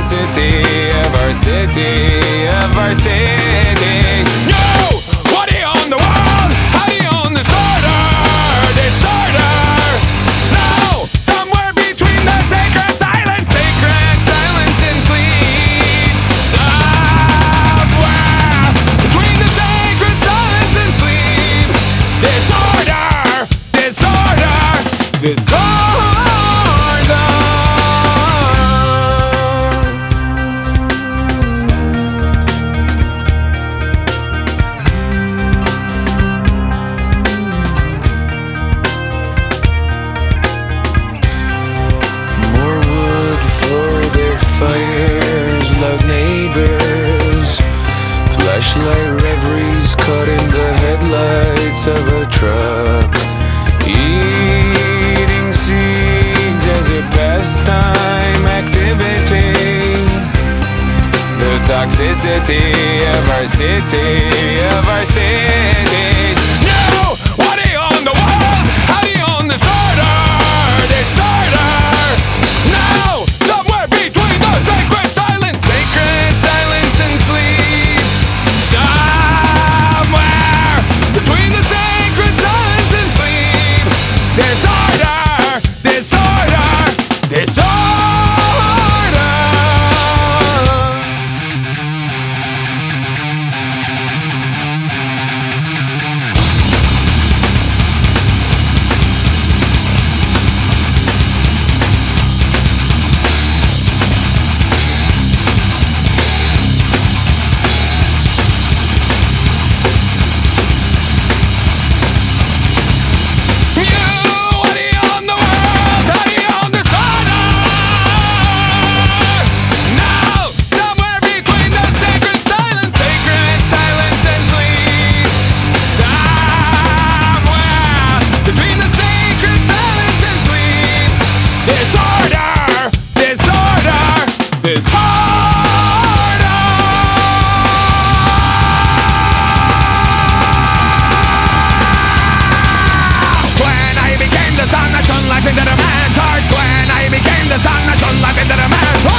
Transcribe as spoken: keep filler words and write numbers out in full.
toxicity of our city, of our city. No! What do you own the world? How do you own disorder? Disorder! No! Somewhere between the sacred silence, sacred silence and sleep. Somewhere between the sacred silence and sleep. Disorder! Disorder! Disorder! Fires, loud neighbors, flashlight reveries caught in the headlights of a truck, eating seeds as a pastime activity. The toxicity of our city, of our city. No! What do you own the world? How do you own disorder? Disorder! No! Sacred silence, sacred silence and sleep. Somewhere between the sacred silence and sleep. Disorder, disorder, disorder. Into the man's heart, when I became the sun that shone life into the man's heart.